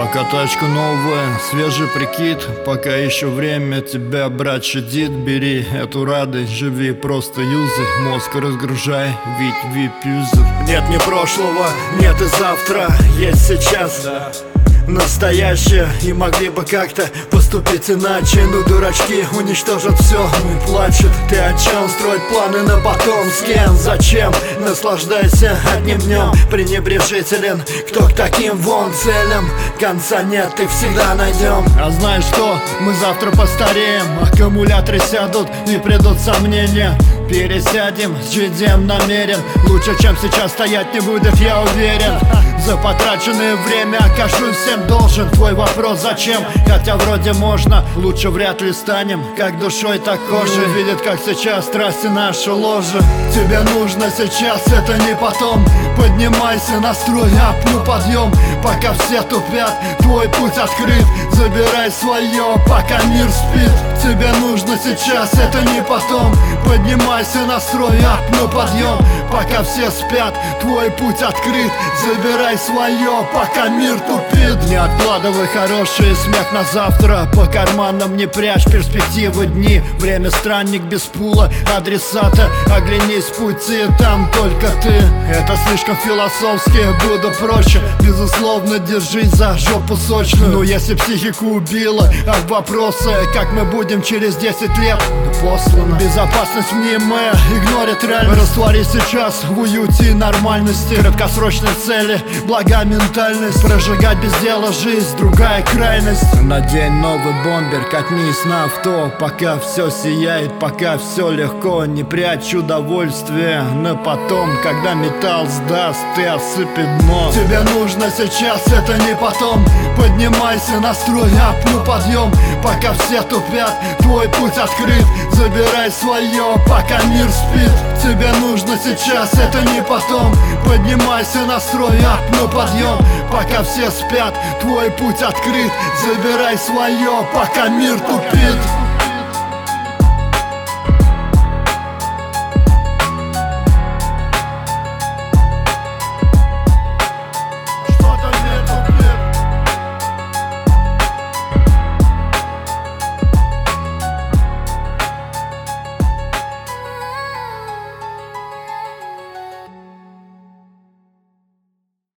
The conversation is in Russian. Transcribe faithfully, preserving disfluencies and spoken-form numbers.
Пока тачка новая, свежий прикид. Пока еще время тебя, брат, щадит. Бери эту радость, живи, просто юзай. Мозг разгружай, ведь вип-юзер. Нет ни прошлого, нет и завтра, есть сейчас настоящее, и могли бы как-то поступить иначе. Но дурачки уничтожат все и плачут. Ты о чем? Строить планы на потом? С кем? Зачем? Наслаждайся одним днем. Пренебрежителен, кто к таким вон целям? Конца нет, ты всегда найдем. А знаешь что? Мы завтра постареем. Аккумуляторы сядут и придут сомнения. Пересядем, с джидем намерен. Лучше, чем сейчас стоять не будет, я уверен. За потраченное время окажусь всем должен. Твой вопрос зачем? Хотя вроде можно, лучше вряд ли станем. Как душой, так кожей. Видит, как сейчас страсти наши ложи. Тебе нужно сейчас, это не потом. Поднимайся, настрой, апну подъем. Пока все тупят, твой путь открыт. Забирай свое, пока мир спит. Тебе нужно сейчас, это не потом. Поднимайся, настрой, апну подъем. Пока все спят, твой путь открыт. Забирай свое, пока мир тупит. Не откладывай хороший смех на завтра. По карманам не прячь перспективы дни. Время странник без пула адресата. Оглянись в пути, там только ты. Это слишком философски, буду проще. Безусловно, держись за жопу сочную. Но если психику убило от вопроса, как мы будем через десять лет, послано. Безопасность мнимая, игнорит реальность. Раствори сейчас в уюте и нормальности. Краткосрочные цели, блага ментальность. Прожигать без дела жизнь, другая крайность. Надень новый бомбер, катнись на авто. Пока все сияет, пока все легко. Не прячь удовольствие на потом. Когда металл сдаст, ты осыпет дно. Тебе нужно сейчас, это не потом. Поднимайся, настрой, апну подъем. Пока все тупят, твой путь открыт. Забирай свое, пока мир спит. Тебе нужно сейчас, это не потом. Поднимайся, настрой, апну подъем. Пока все спят, твой путь открыт. Забирай свое, пока мир тупит.